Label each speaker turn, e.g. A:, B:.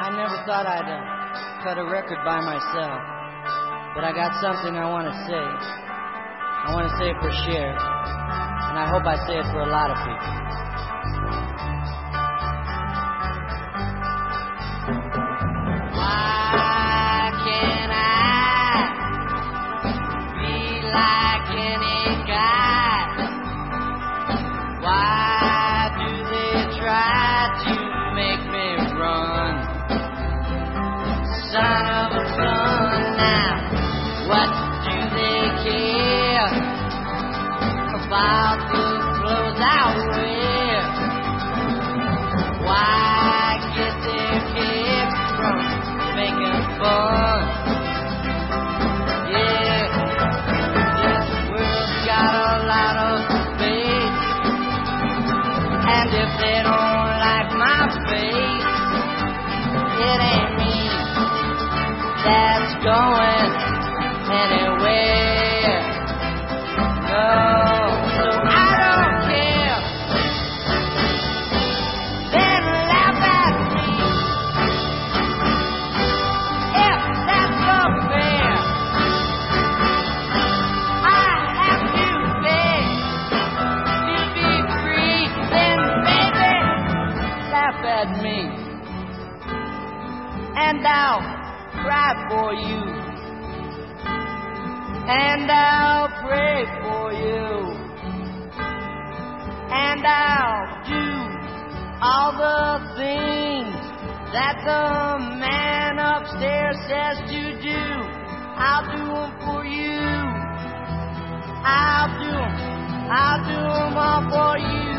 A: I never thought I'd cut a record by myself, but I got something I want to say. I want to say it for Cher, and I hope I say it for a lot of people. Why can't I be like any guy? Why do they try to make me run? Son of a gun now, what do they care about the clothes I wear? Why get their kicks from making fun? Yeah, this world's got a lot of space, and if they don't like my face, it ain't me that's going anywhere. No, so I don't care. Then laugh at me if that's so fair. I have to beg to be free. Then baby, laugh at me, and I'll cry for you, and I'll pray for you, and I'll do all the things that the man upstairs says to do. I'll do them for you. I'll do them all for you.